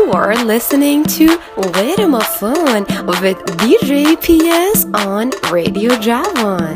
You are listening to Rhythm of Fun with DJ PS on Radio Javan.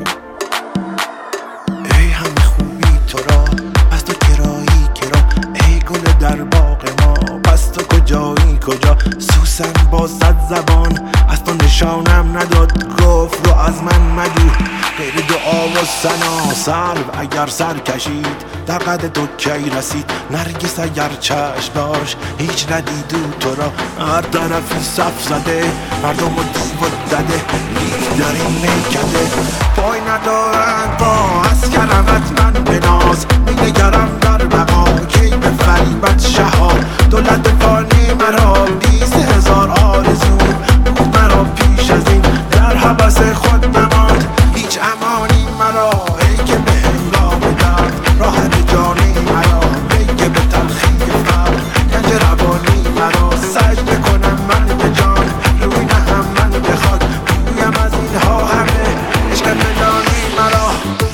ای همه خوبی تو را پس تو کرایی کرا، ای گل در باغ ما پس تو کجایی کجا. سوسن با صد زبان از تو نشانم نداد، گفت رو از من مگو غیر دعا و ثنا. سرو اگر سر کشید در قد تو کی رسید، نرگس اگر چشم داشت هیچ ندیدو تو را. هر طرفی صف زده مردم و دیو دده، لیک در این میکده پای ندارند با از کرمت من بناز. می‌نگرم در بقا کی به فریبت شهاب، دولت فانی مرا 20,000 آرزو بود مرا پیش از این، در حبس خود نماند هیچ امانی مرا. ای که به هنگام درد راحت جانی مرا، ای که به تلخی فرد گنج روانی مرا. سجده کنم من به جان روی نهم من به خاک، بگویم از اینها همه عشق بدانی مرا.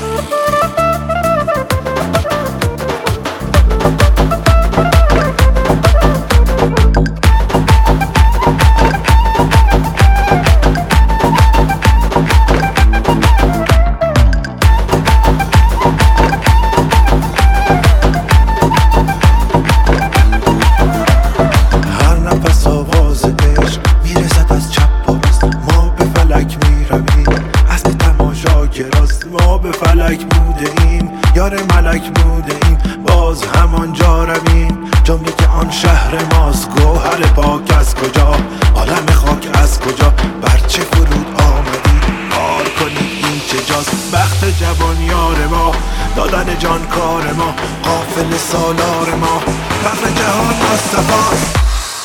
فلک بوده ایم یار ملک بوده ایم، باز همانجا رویم جمله که آن شهر ماست. گوهر پاک از کجا، عالم خاک از کجا، بر چه فرود آمدی کار کنید این چه جاست. بخت جوان یار ما، دادن جان کار ما، قافل سالار ما، فخر جهان مصطفاست.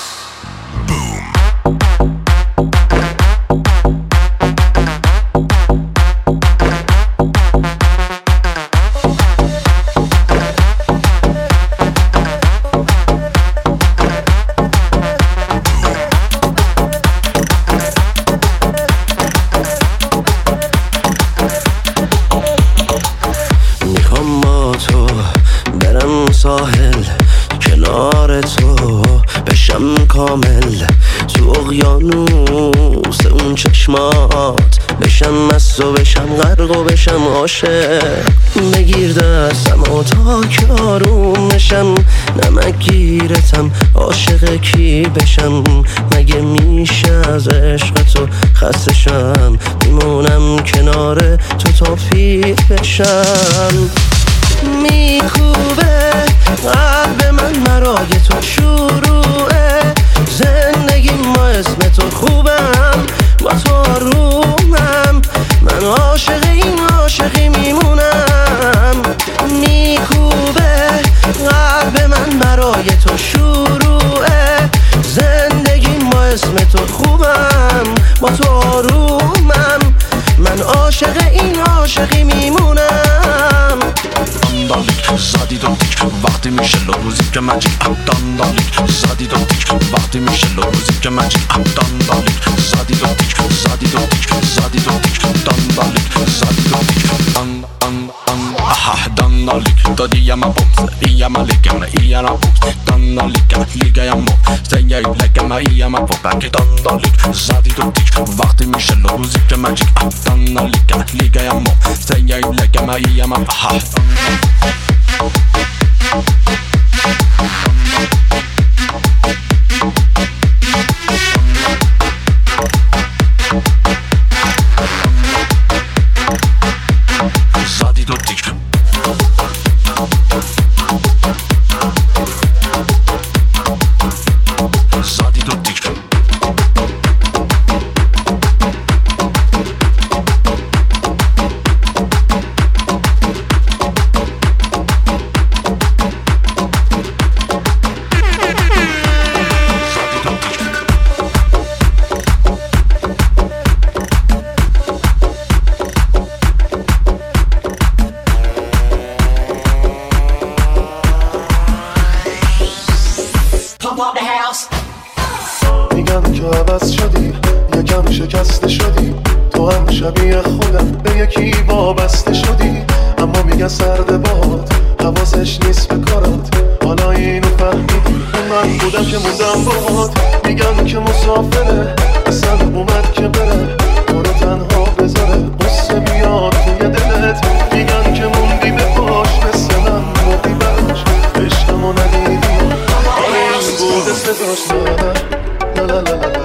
ساحل کنار تو بشم کامل، تو اقیانوس اون چشمات بشم مست و بشم غرق و بشم عاشق. بگیر دستم و تا که آروم نشم، نمک گیرتم عاشق کی بشم. مگه میشه از عشق تو خسته شم، میمونم کنار تو تا پیر بشم. میکوبه قلب من مرای تو، شروعه زندگی ما اسم تو، خوبم با تو آرومم، من عاشق این عاشقی میمونم. میکوبه قلب من برای تو، شروعه زندگی ما اسم تو، خوبم با تو آرومم، من عاشق این عاشقی میمونم. داندالیک زدی دو تیک وقتی میشه روزی که مجید داندالیک زدی دو تیک وقتی میشه روزی که مجید داندالیک زدی دو تیک زدی دو تیک زدی دو تیک داندالیک زدی دو تیک داندالیک دادی یا ما بومس یا ما لیکم یا ما بومس داندالیک لیگا یا ما سیای لیکم یا ما بومس داندالیک زدی دو تیک وقتی میشه روزی که مجید داندالیک لیگا یا ما سیای لیکم یا ما زدی دو تیک زدی دو تیک میگم که عوض شدی، یکم شکسته شدی، تو هم شبیه خودم به یکی وابسته شدی. اما میگن سرد باد حواسش نیست به کارات، حالا اینو فهمیدی. من بودم که موندم باهات، میگن که مسافره اصلا اومد که بره، تو رو تنها بذاره قصه بیاد توی دلت. میگن که موندی به پاش مثل من موندی براش، عشقمو ندیدی آره این بوده صداش. لا لا لا لا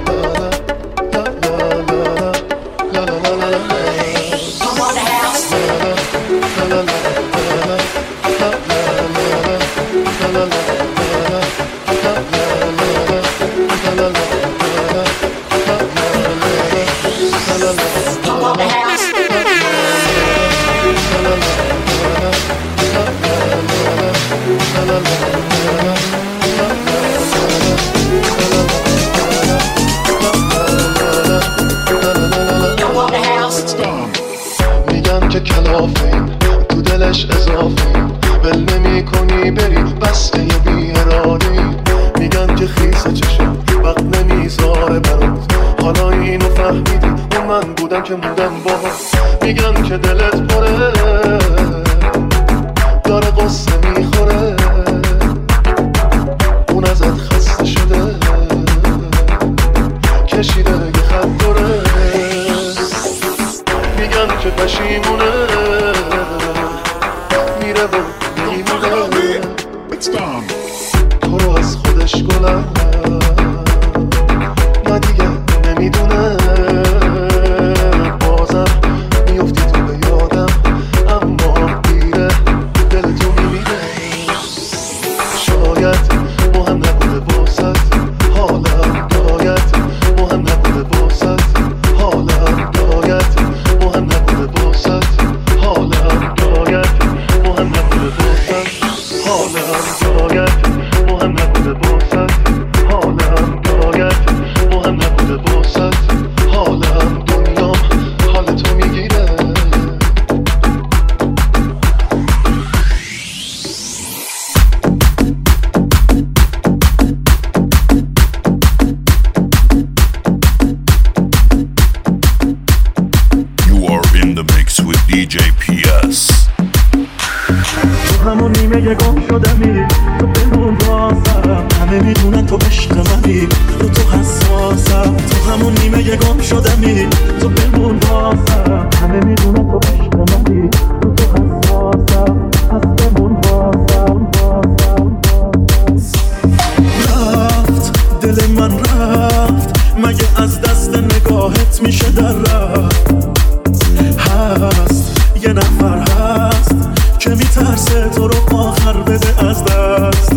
میگن که کلافیم تو دلش اضافیم، ول نمی کنی بری بسته بی ارادی. میگن که خیسه چشم وقت نمیذاره برات، حالا اینو فهمیدی اون من بودم که موندم باهات. میگن که دلت پره داره قصه میخوره، اون ازت خسته شده کشیده یه خط دوره. میگن که پشیمونه میره و میمونه، تو رو از خودش گلم نه دیگه نمیدونه. بازم میفتی تو به یادم اما دیره دل تو میمیره. شاید مهم نبوده باسد حالم، باید مهم نبوده باسد حالم، باید مهم نبوده باسد حالم، باید مهم نبوده باسد حالم، باید مهم نبوده باسد حالم، باید مهم نبوده باسد حالم. دنیام حال تو میگیره. DJ PS. تو همون نیمه گم شدمی، تو بمون واسم، همه میدونن تو عشق منی، تو حساسم. تو همون نیمه گم شدمی، تو بمون واسم، همه میدونن تو عشق منی، تو حساسم. پس بمون واسم. رفت دل من رفت، مگه از دست نگاهت میشه در رفت؟ هست یه نفر هست که میترسه تو رو آخر بده از دست.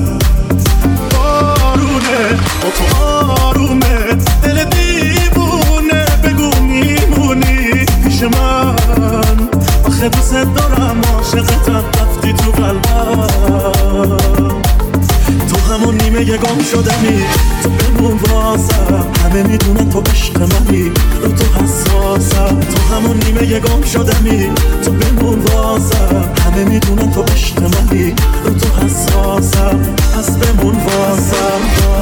بارونه با تو آرومه، دل دیوونه بگو میمونی پیش من. آخه دوست دارم عاشقتم رفتی تو قلبم. تو همون نیمه گم شدمی، تو بمون واسم، همه میدونن تو عشق منی، رو تو حساسم. تو همون نیمه گم شدمی، تو بمون واسم، همه میدونن تو عشق منی، رو تو حساسم. پس بمون واسم.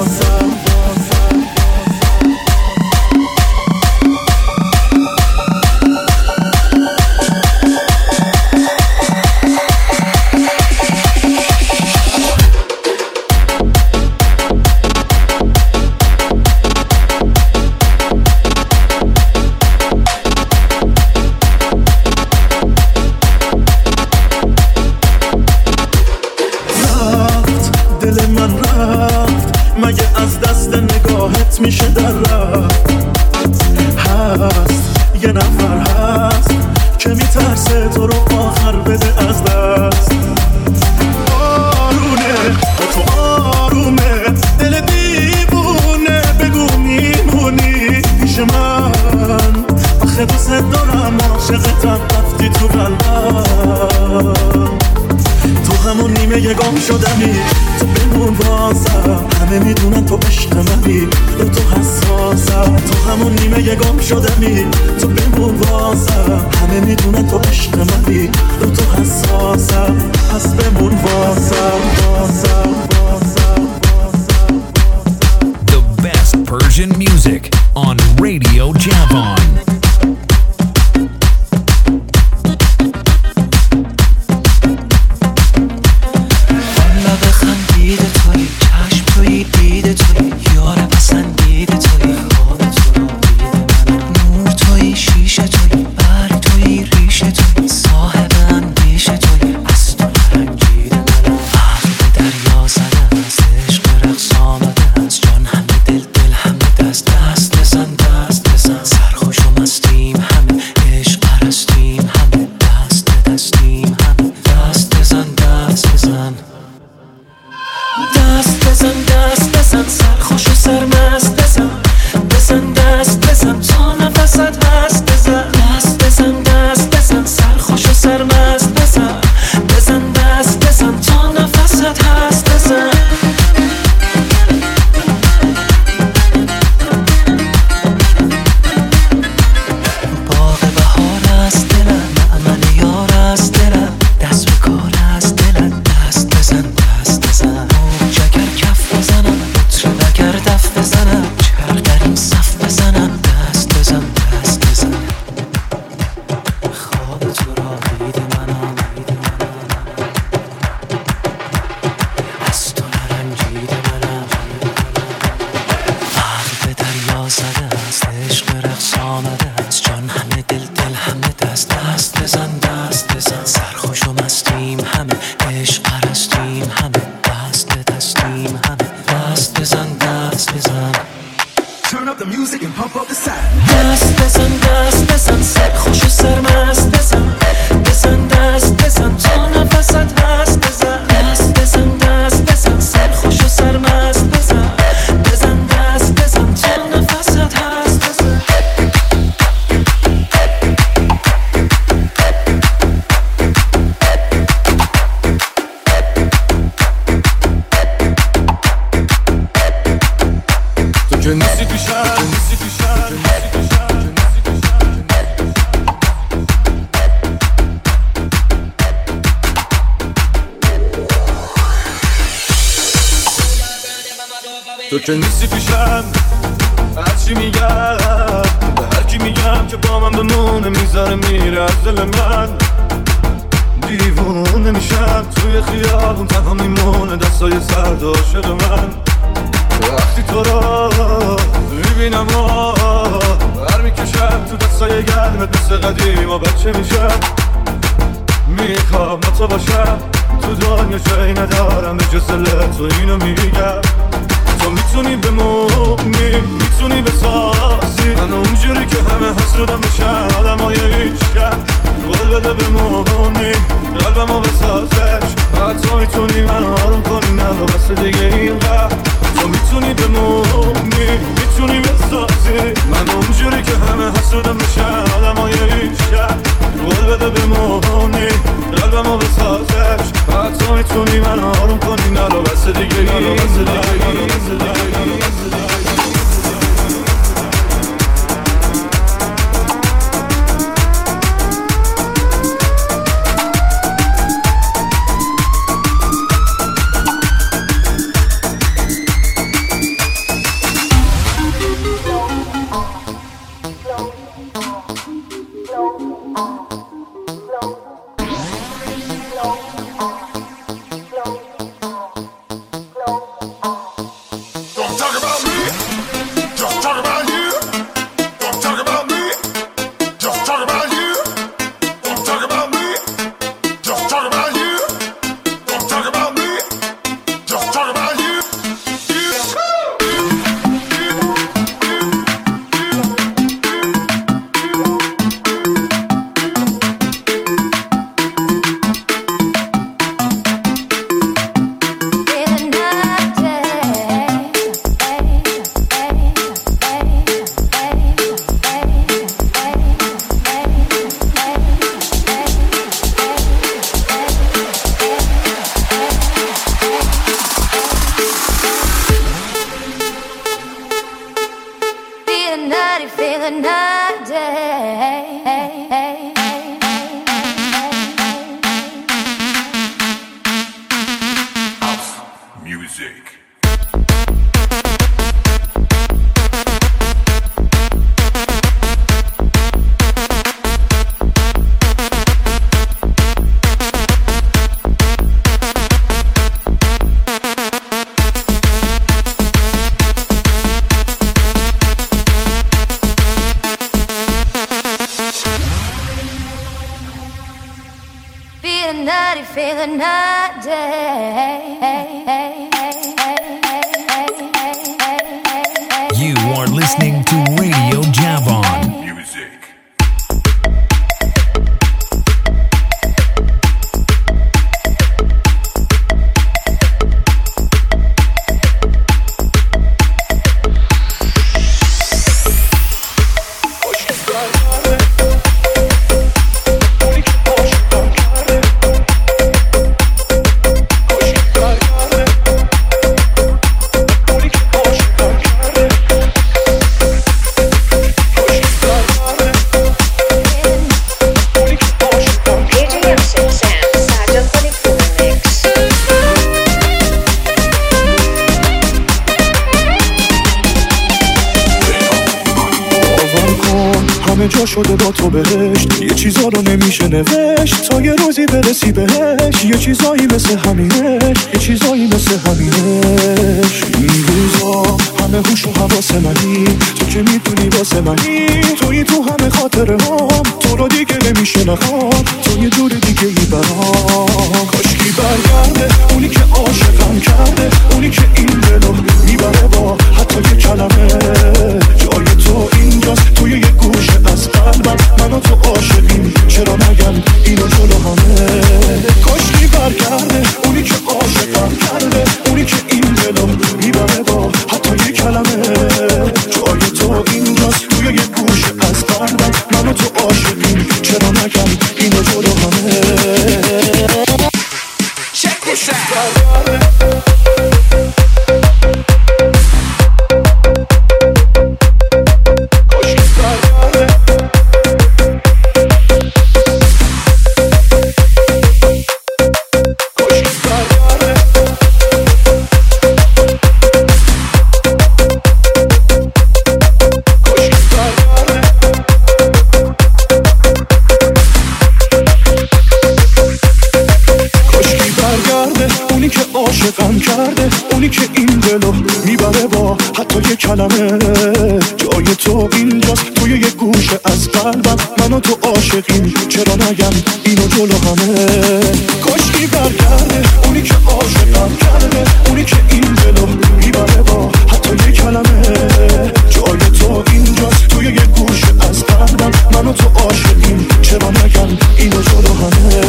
میشه در رفت. هست یه نفر هست که میترسه تو رو آخر بده از دست. آرونه با تو آرومه، دل دیوونه بگو میمونی پیش من. آخه دوست دارم عاشقتم رفتی تو قلبم. تو همون نیمه گم شدمی، تو بمون واسم، همه میدونن تو عشق منی، رو تو حساسم. تو همون نیمه گم شدمی، تو بمون واسم، همه میدونن تو عشق منی، رو تو حساسم. پس بمون واسم. The best Persian music on Radio Javon. دیده توی چشم توی دیده توی سرخوش و مستیم همه، عشق پرستیم همه، دست به دستیم همه، دست بزن دست بزن. Turn up the music and pump up the sound. دست بزن سرخوش و سرمست بزن، بزن دست بزن تا نفست هست بزن. دست بزن سرخوش و سرمست بزن، بزن دست بزن تا نفست هست بزن. تو که نیستی پیشم تو که نیستی پیشم، هرچی میگم به هرکی میگم که با من بمونه میذاره میره از دل من. دیوونه میشم توی خیابون تنها میمونه دستای سرد عاشق من. وقتی تو را میبینم بر میکشم تو دستای گرمت مثل قدیم و بچه میشم. میخوام با تو باشم تو دنیا جایی ندارم به جز دل تو اینو میگم. تو میتونی بمونی میتونی بسازی من اونجوری که همه حسودم بشن آدم های هیچکن. قول بده بمونی قلبمو بسازش، حتی میتونی من آروم کنی نه بس دیگه اینقدر. تو میتونی بمونی میتونی بسازی من اونجوری که همه حسودم بشن آدم های هیچکن. قول بده بمونی قلبمو بسازش، حتی میتونی من آروم کنی نه بس دیگه اینقدر. You are listening to Radio Javon. همه جا شده با تو بهشت، یه چیزا رو نمیشه نوشت تا یه روزی برسی بهش. یه چیزایی مثل همینش، یه چیزایی مثل همینش. این روزا همه هوش و حواس منی، تو که میدونی واسه منی، توی تو همه خاطره هام، تو رو دیگه نمیشه نخوام، تو یه جور دیگه ای برام. کاشکی برگرده اونی که عاشقم کرده، اونی که این دلو میبره با حتی یه کلمه. جای تو اینجاست توی یه گوشه از قلبم، من و تو عاشقیم چرا نگم اینو جلو همه. کاشکی برگرده اونی که عاشقم کرده، اونی که این دلو میبره با حتی یه کلمه. جای تو اینجاست توی یه گوشه از قلبم، من و تو عاشقیم چرا نگم اینو جلو همه. عاشقم کرده اونی که این دلو میبره با حتی یه کلمه. جای تو اینجاست توی یه گوشه از قلبم، من و تو عاشقیم چرا نگم اینو جلو همه. کاشکی برگرده اونی که عاشقم کرده، اونی که این دلو میبره با حتی یه کلمه. جای تو اینجاست توی یه گوشه از قلبم، من و تو عاشقیم چرا نگم اینو جلو همه.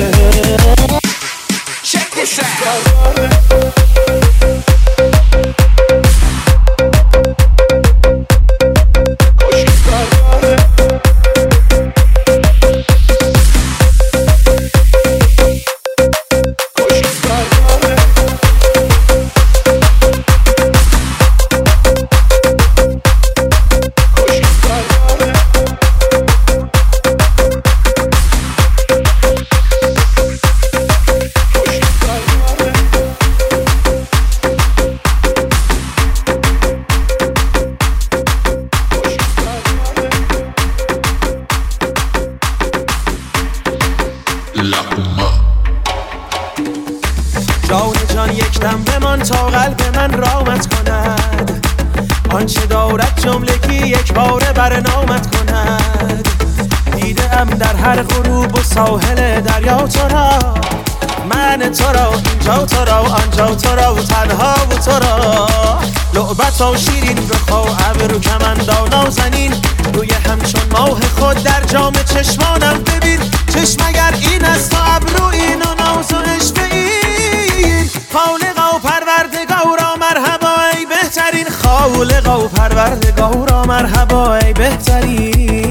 ساحل دریا تو را، من تو را، اینجا تو را، آنجا تو را و تنها و تو را. لعبت و شیرین بخوا ابرو کمندا نازنین، روی همچون ماه خود در جام چشمانم ببین. چشم اگر این است و ابرو این و ناز و عشق این. خالقا و پروردگارا مرحبا ای بهترین، خالقا و پروردگارا مرحبا ای بهترین.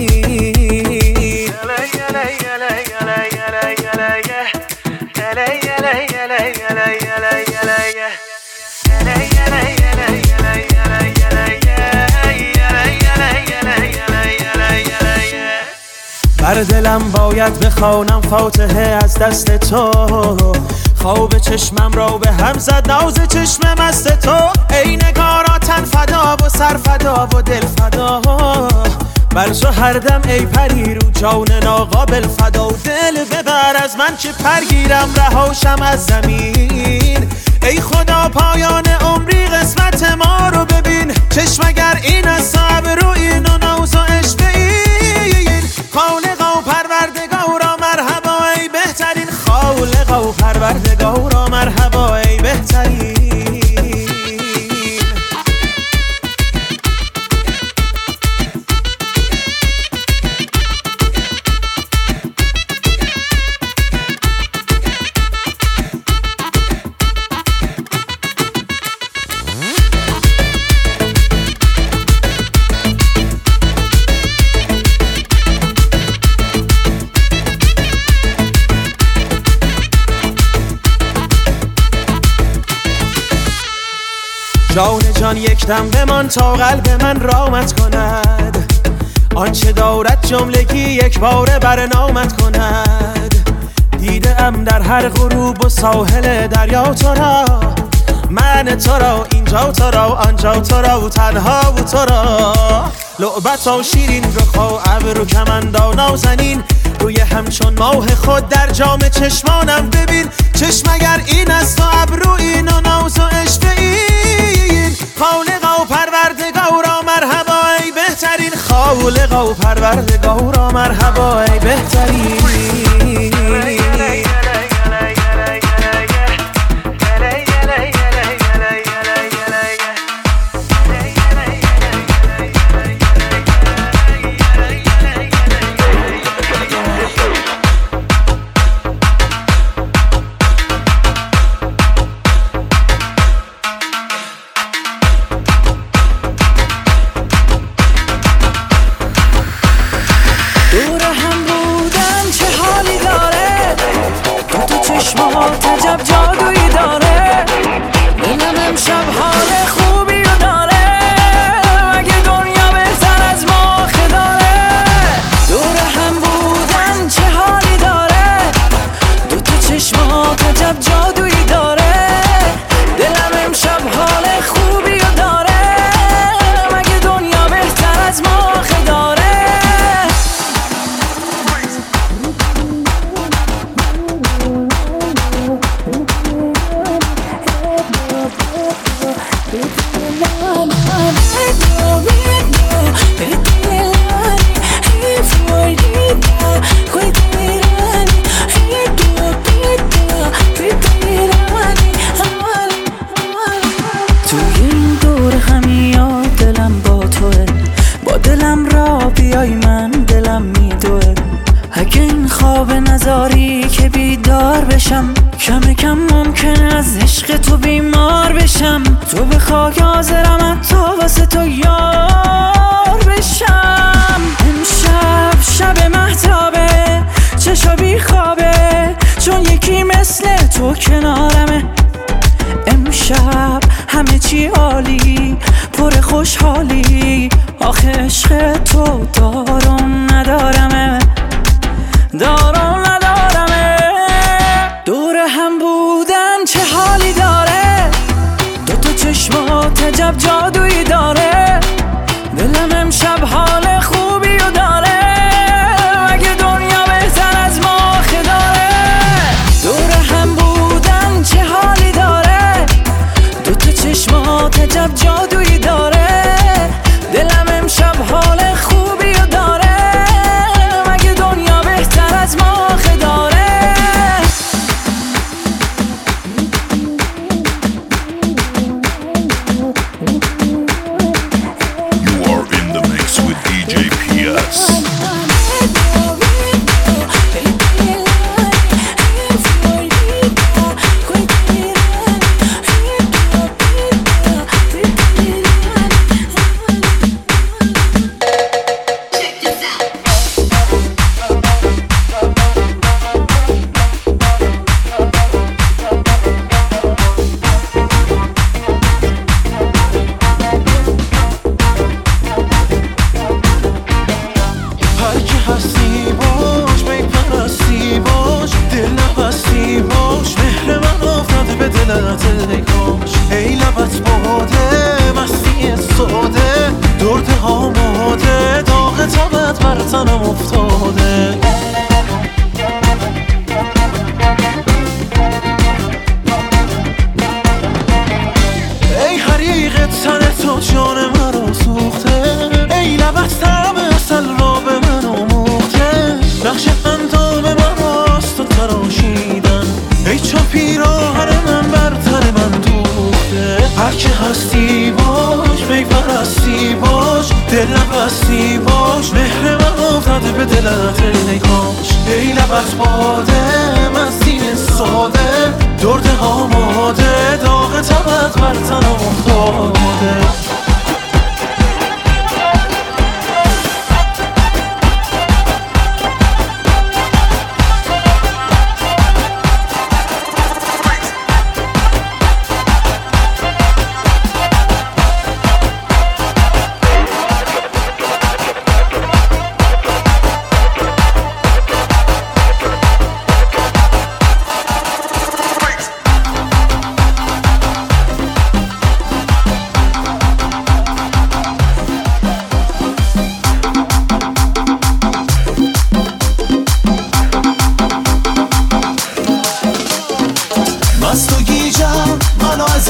بر دلم باید بخوانم فاتحه از دست تو، خواب چشمم را به هم زد ناز چشم مست تو. ای نگارا تن فدا و سر فدا و دل فدا، بر تو هر دم ای پری رو جان ناقابل فدا. و دل ببر از من که پرگیرم رهاشم از زمین. ای خدا پایان عمری قسمت ما رو ببین. چشم اگر این است ابرو این و ناز و عشق این. خالقا و پروردگارا مرحبا ای بهترین، خالقا و پروردگارا مرحبا ای بهترین. جان جان یک دم بمان تا قلب من رامت کند. آنچه دارد جملگی یک باره برنامت کند. دیده ام در هر غروب و ساحل دریا تو را، من تو را اینجا و تو را آنجا و تو را و تنها و تو را لعبت و شیرین رخ و ابرو کمندان نازنین روی همچون ماه خود در جام چشمانم ببین چشم اگر این است و ابرو این و ناز و عشق این خالقا و پروردگارا مرحبا ای بهترین خالقا و پروردگارا مرحبا ای بهترین عجب جادویی داره دلم امشب حال خوبی رو داره مگه دنیا بهتر از ما داره دور هم بودن چه حالی داره دوتا چشمات عجب جادویی داره دلم امشب حال خوبی رو داره مگه دنیا بهتر از ما داره توی این دور همی دلم با توه با دلم را بیای من دلم میدوه اگه این خواب نزاری که بیدار بشم کم کم ممکنه از عشق تو بیمار بشم تو بخوای حاضرم حتی واسه تو یار بشم امشب شب مهتابه چشا بیخوابه چون یکی مثل تو کنارمه امشب همه چی عالی پر خوشحالی آخه عشق تو دارم ندارمه دارم ندارمه دور هم بودن چه حالی داره دوتا چشمات عجب جادویی داره دلم امشب حال خوبی رو داره مگه دنیا بهتر از ما داره دور هم بودن چه حالی داره دوتا چشمات عجب جادویی داره دلم امشب حال خوبی رو داره مگه دنیا بهتر از ما داره You are in the mix with DJ PS.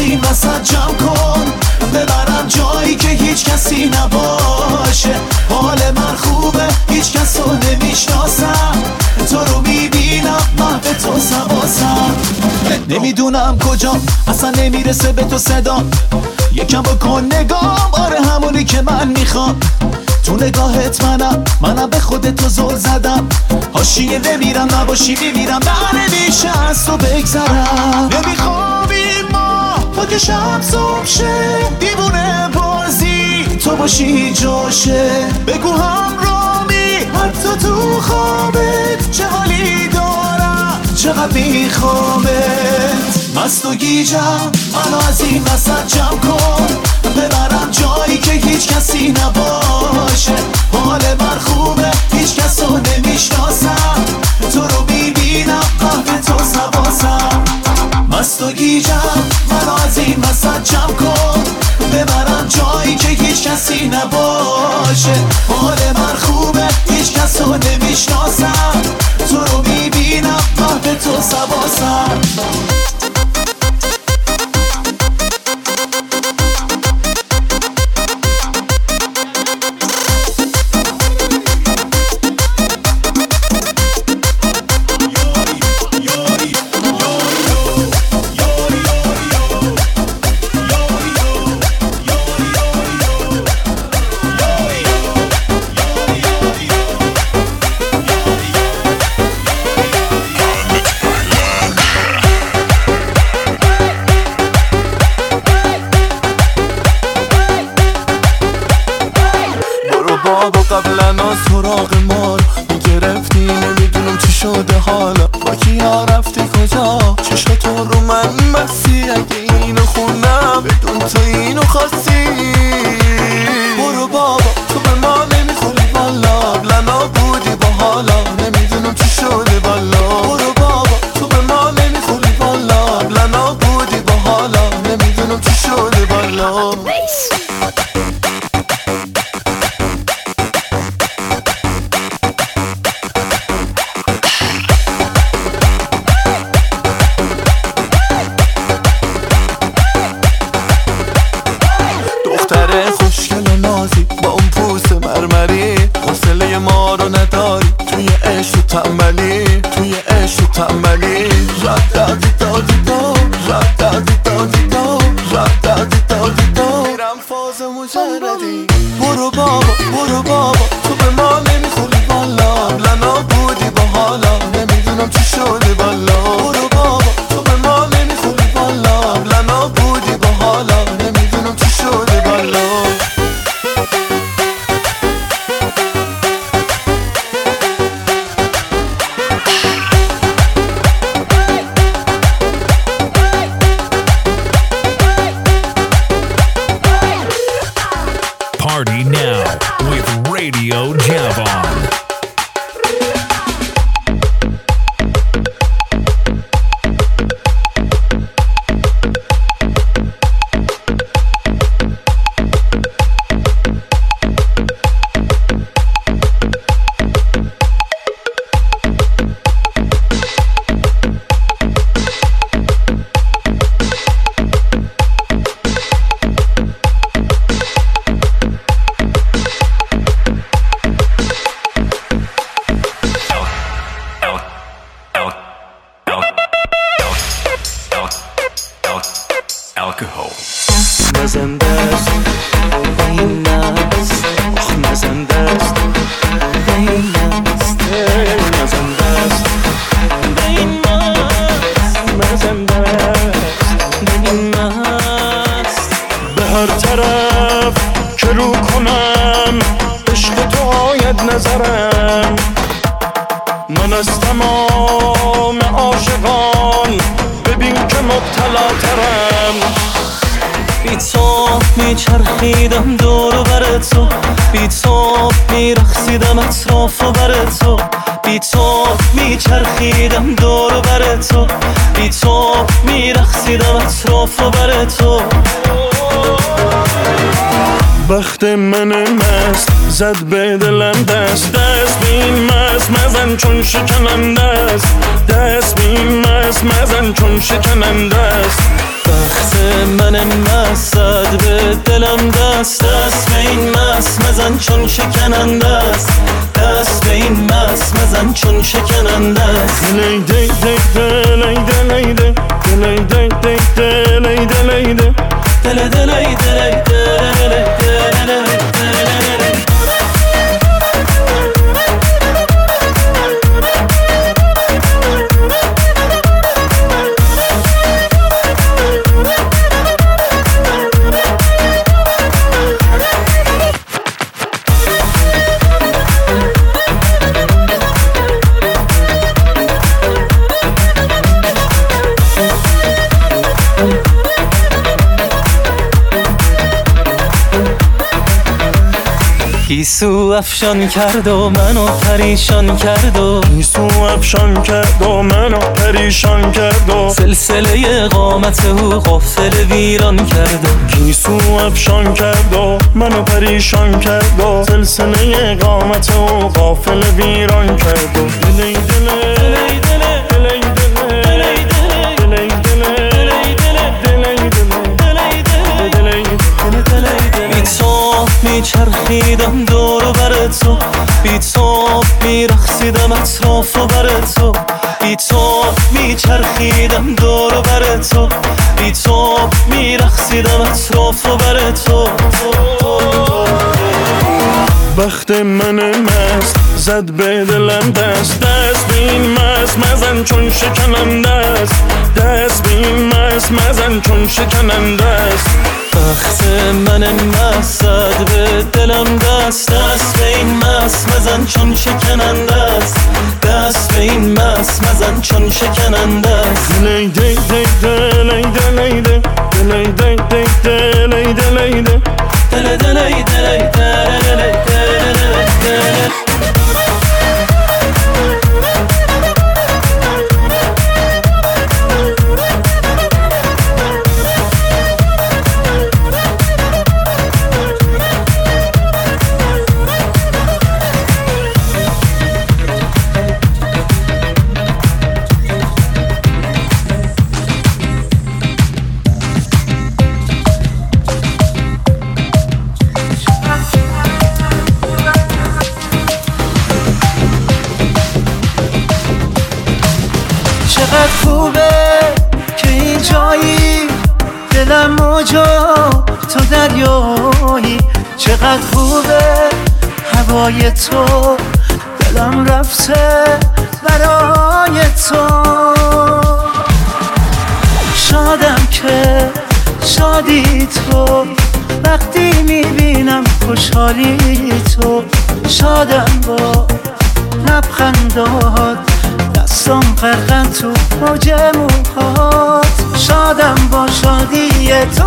این وسط جمع کن، ببرم جایی که هیچ کسی نباشه. حال من خوبه هیچ کس رو نمیشناسم، تو رو میبینم محو تو سواسم. نمیدونم کجا اصلا نمیرسه به تو صدا، یکم بکن نگام، آره همونی که من میخوام. تو نگاهت منم به خودت تو زل زدم، حاشیه نمیرم نباشی میمیرم، نه نمیشه از تو بگذرم. نمیخوابیم ما تا که شب صبح شه، دیوونه بازی تو باشی جاشه. بگو همرامی حتی تو خوابت، چه حالی دارم چقدر میخوامت. مست و گیجم منو از این وسط جمع کن، ببرم جایی که هیچ کسی نباشه. حال من خوبه هیچ کس رو نمیشناسم، تو رو میبینم قهر تو سواسم. مست و گیجم منو از این وسط جمع کن، ببرم جایی که هیچ کسی نباشه. حال من خوبه هیچ کس رو نمیشناسم، تو رو میبینم قهر تو سواسم. قبلا از سراغ مار میگرفتی، نمیدونم چی شده حالا، با کیا رفتی کجا، چشاتون رو من بسی، اگه اینو خوندم بدون تو اینو خواستی. برو بابا تو به ما نمیخوری والا، قبلا بودی با حالا، نمیدونم چی شده والا. برو بابا تو به ما نمیخوری والا، قبلا بودی با حالا، نمیدونم چی شده والا. Party now with Radio Javon. میچرخیدم دور و بر تو، بی تو میرخصیدم اطراف و بر تو، بی تو میچرخیدم دور و بر تو، بی تو میرخصیدم اطراف و بر تو. بخت من مست زد به دلم دست، دست بین مست مزن چون شکننده است، دست بین مست مزن چون شکننده است. بخت من مست به دلم دست به این مست مزن چون شکننده است دست به این مست مزن چون شکننده است دلی دی دی دلی دلی دی دلی دی دی دلی دلی دی دلی دلی دلی دلی گیسو افشان کرد و منو پریشان کرد و گیسو افشان کرد و منو پریشان کرد و سلسله قامت او غافل ویران کرد و گیسو افشان کرد و منو پریشان کرد و سلسله قامت او غافل ویران کرد و دلی دلی دلی دلی میچرخیدم دور و بر تو بی تو میرخصیدم اطراف و بر تو بی تو میچرخیدم دور و بر تو بی تو میرخصیدم اطراف و بر تو بخت من مست زد به دلم دست دست به این مست مزن چون شکننده است دست به این مست مزن چون شکننده است بخت من مست زد به دلم دست دست به این مست مزن چون شکننده است دست به این مست مزن چون شکننده است دلی دی دی دلی دلی دی دلی دی دی دلی دلی دی دلی دلی دلی دلی دلی چقدر خوبه که این جایی دلم موجا تو دریایی چقدر خوبه هوای تو دلم رفته برای تو شادم که شادی تو وقتی میبینم خوشحالی تو شادم با لبخندات دستم غرقن تو موج موهات شادم با شادی تو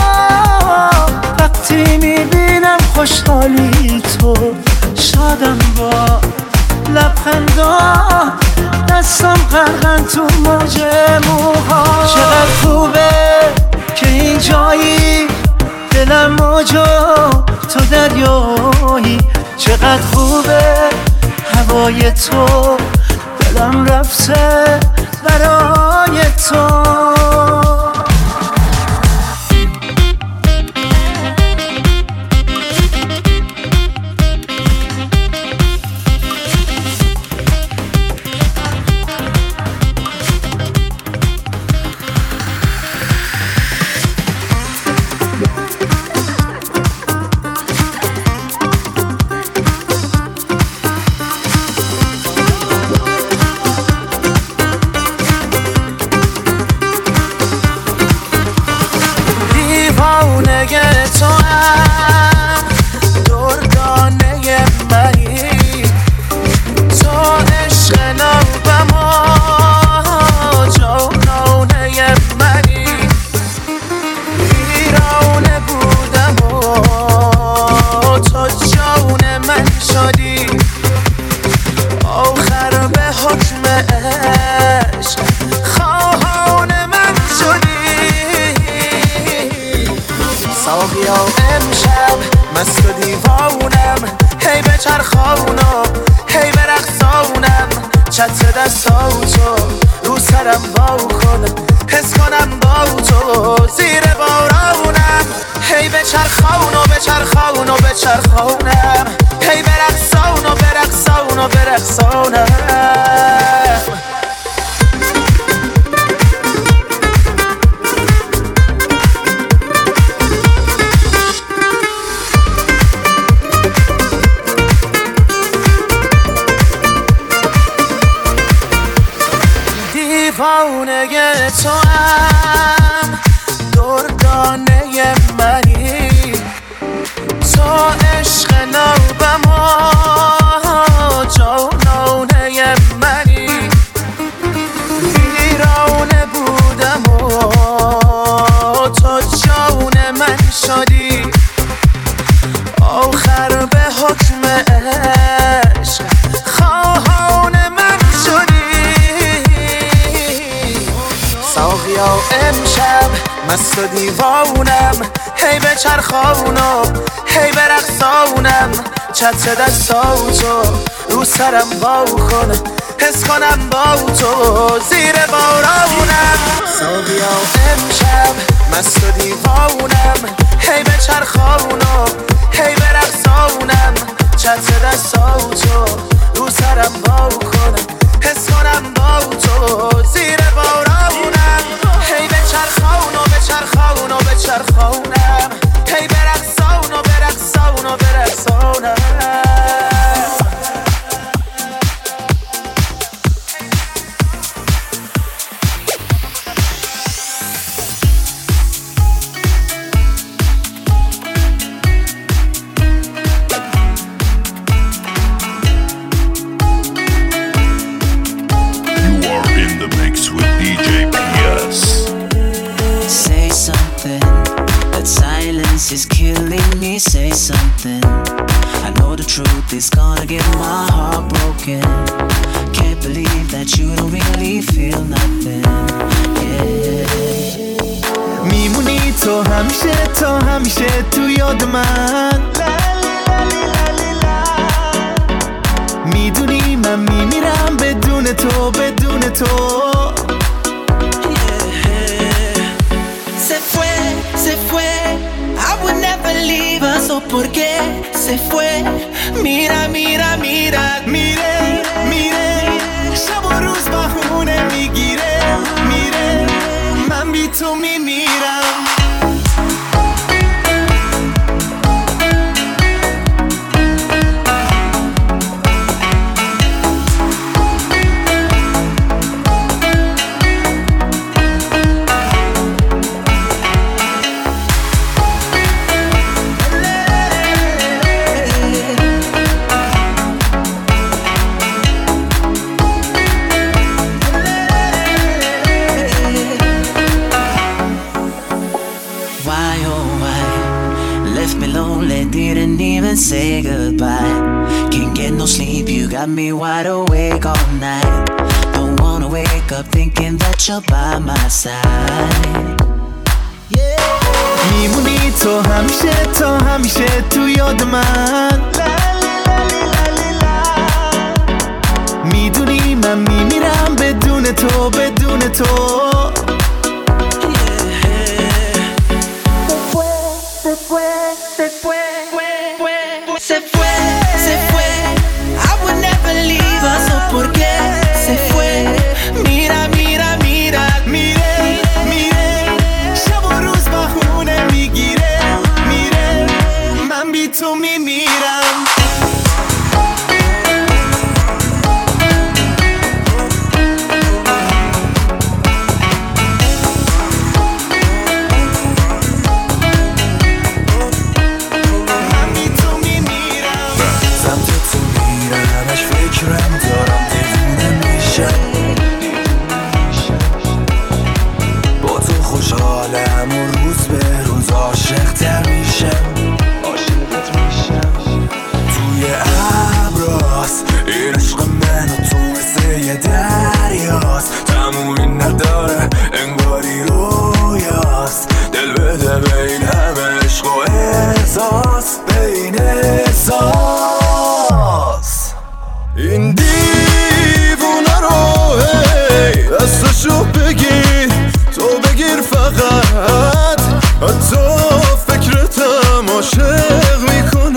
وقتی میبینم خوشحالی تو شادم با لبخندات دستم غرقن تو موج موهات چقدر خوبه که این جایی دلم موجا تو دریایی چقدر خوبه هوای تو دلم رفته برای تو مست و دیوانم هی به چرخانم هی به رقصانم چتر دستاتو رو سرم با کن حس کنم با تو زیر و بچرخونم هی برقصون و برقصون و برقصونم دیوانه تو هم دردانه منی تو عشق نوبم و جانانه منی ویرانه بودم و تو جان من شدی آخر به حکم عشق خواهان من شدی ساقیا امشب مست و دیوانم هی بچرخونم هی برقصونم چتر دستاتو رو سرم وا کن حس کنم با تو زیر بارانم ساقیا امشب مست و دیوانم هی بچرخونم هی برقصونم چتر دستاتو رو سرم وا کن حس کنم با تو زیر بارانم هی بچرخون و بچرخون و بچرخونم هی برقصون و برقصون و برقصونم Is killing me, say something. I know the truth is gonna get my heart broken. Can't believe that you don't really feel nothing. Yeah. میمونی تو همیشه تو یاد من میدونی من میمیرم بدون تو بدون تو Se fue, I would never leave her. So por qué se fue? Mira, mira, mira. میره شب و روز بهونه میگیره میره من بی تو میمیرم Didn't even say goodbye. Can't get no sleep, you got me wide awake all night. Don't wanna wake up thinking that you're by my side. میمونی تو همیشه تو یاد من میدونی من میمیرم بدون تو بدون تو Se fue, I would never leave her. So por qué se fue? Mira, mira, mira. میره شب و روز بهونه میگیره میره من بی تو میمیرم حتی فکرتم عاشق میکنه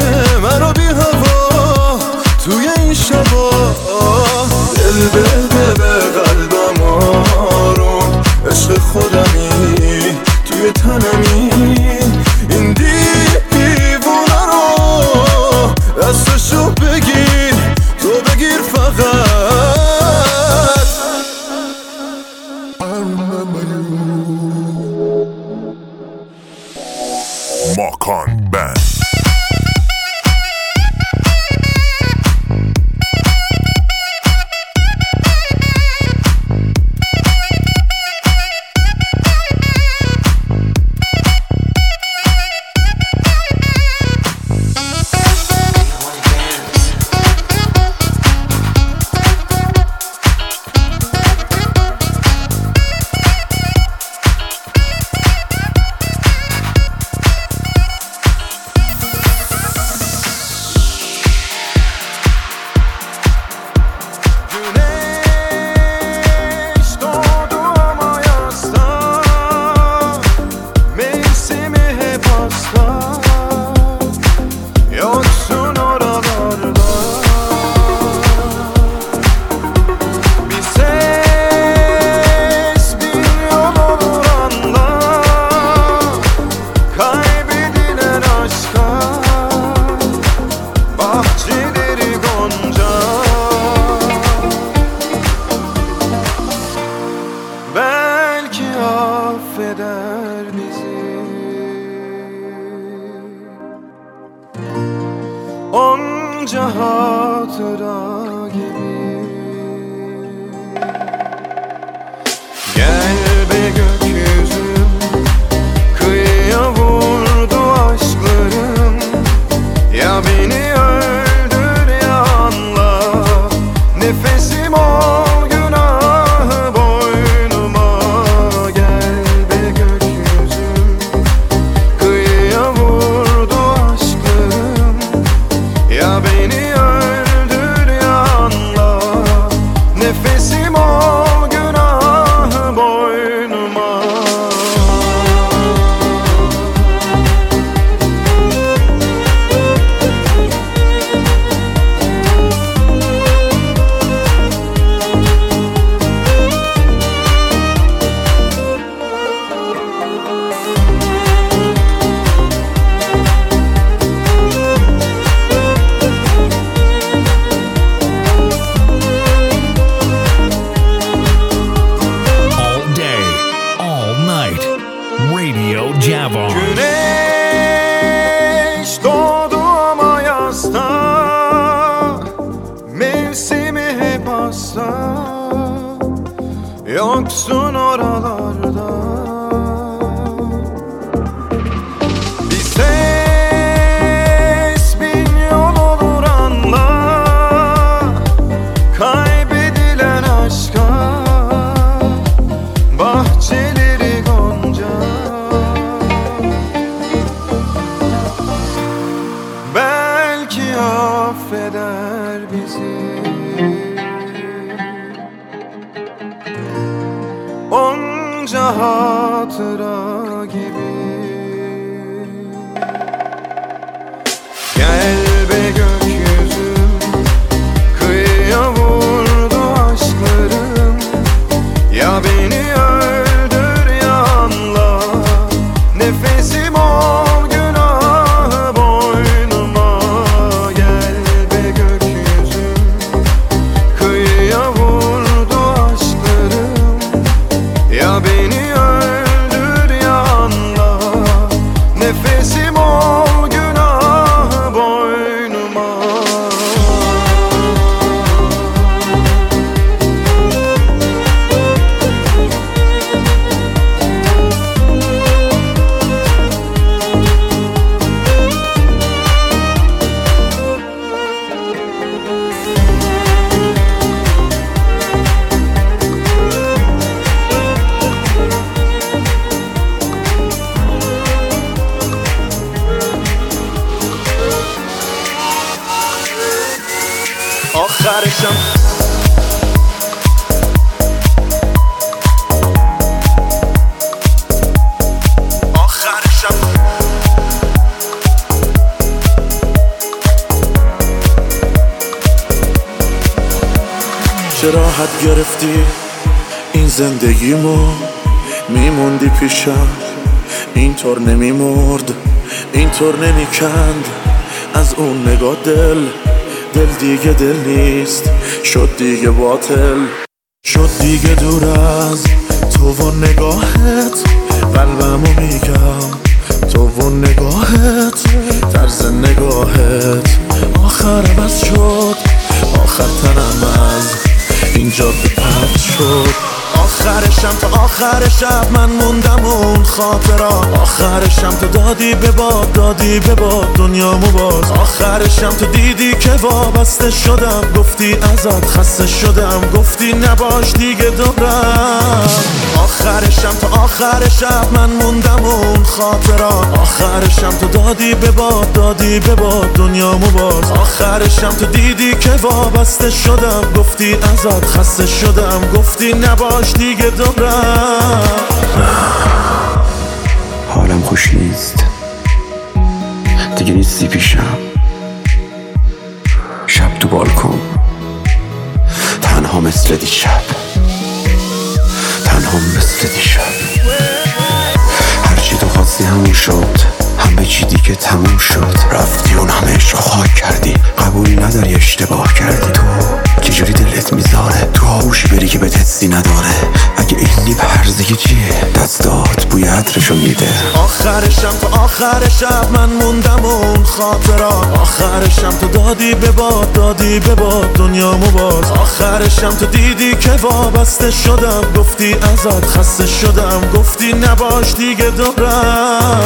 Makan Band. Onca hatıra gibi. Gel be gökyüzüm, kıyıya vurdu aşklarım. Ya beni öldür ya anla, nefesim ol günahı boynuma. Gel be gökyüzüm, kıyıya vurdu aşklarım. Ya beni öldür ya anla, nefesim ol günahı boynuma. Güneş doğdu ama yasta, mevsimi hep hasta. Yoksun oralarda, bir ses bin yol olur anla. Kaybedilen aşka, bahçeleri gonca. Belki affeder bizi. Onca hatıra gibi. Gel be gökyüzüm, kıyıya vurdu aşklarım. Ya beni öldür ya anla, nefesim ol günahı boynuma. Gel be gökyüzüm, kıyıya vurdu aşklarım. Ya beni öldür ya anla, nefesim ol günahı boynuma. آخرشم چه راحت گرفتی این زندگیمو، میموندی پیشم اینطور نمیمرد، اینطور نمیکند از اون نگاه دل دیگه دل نیست، شد دیگه باطل، شد دیگه دور از تو و نگاهت قلبمو میگم، تو و نگاهت طرز نگاهت آخر عوض شد، آخر تنم از اینجا به پرد شد. آخرشم تا آخر شب من موندم اون خاطرات، آخرشم تو دادی به باد، دادی به باد دنیامو باز. آخرشم تو دیدی که وابسته شدم، گفتی ازت خسته شدم، گفتی نباش دیگه دورم. آخرشم تا آخر شب من موندم اون خاطرات، آخرشم تو دادی به باد، دادی به باد دنیامو باز. آخرشم تو دیدی که وابسته شدم، گفتی ازت خسته شدم، گفتی نباش دیگه دورم. حالم خوش نیست دیگه، نیستی پیشم. شب تو بالکن تنها مثل دیشب، تنها مثل دیشب. هرچی تو خواستی همون شد، همه چی دیگه تموم شد. رفتی اون همهش رو خاک کردی، قبول نداری اشتباه کردی. تو چجوری دلت میذاره تو آغوشی بری که به حسی نداره؟ اگه این لیب هرزگی چیه؟ دستات بوی عطرشو میده. آخرشم تا آخر شب من موندم اون خاطرات، آخرشم تو دادی به باد، دادی به باد دنیامو باز. آخرشم تو دیدی که وابسته شدم، گفتی ازت خسته شدم، گفتی نباش دیگه دورم.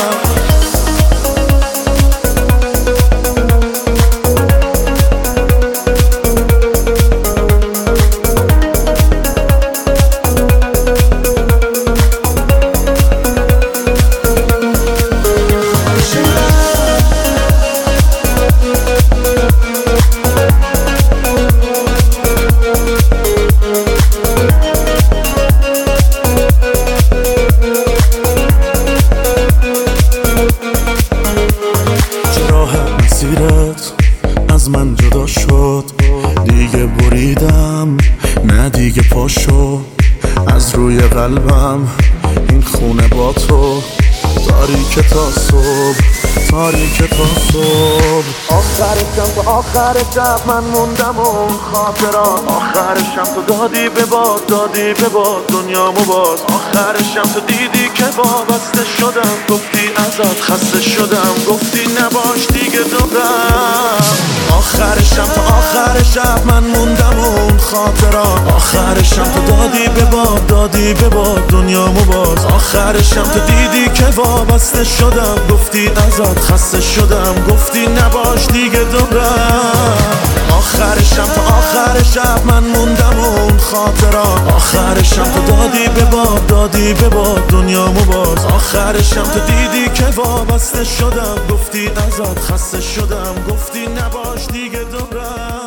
از من جدا شد، دیگه بریدم نه دیگه پاشو از روی قلبم. این خونه با تو تاریکه تا صبح، تاریکه تا صبح. آخرشم تا آخر شب من موندم اون خاطرات، آخرشم تو دادی به باد، دادی به باد دنیامو باز. آخرشم تو دیدی که وابسته شدم، گفتی ازت خسته شدم، گفتی نباش دیگه دورم. آخرشم تا آخر شب من موندم اون خاطرات، آخرشم تو دادی به باد، دادی به باد دنیامو باز. آخرشم تو دیدی که وابسته شدم، گفتی ازت خسته شدم، گفتی نباش دیگه دورم. آخرشم تا آخر شب من موندم اون خاطرات، آخرشم تو دادی به باد، دادی به باد دنیامو باز. آخرشم تو دیدی که وابسته شدم، گفتی ازت خسته شدم، گفتی نباش دیگه دورم.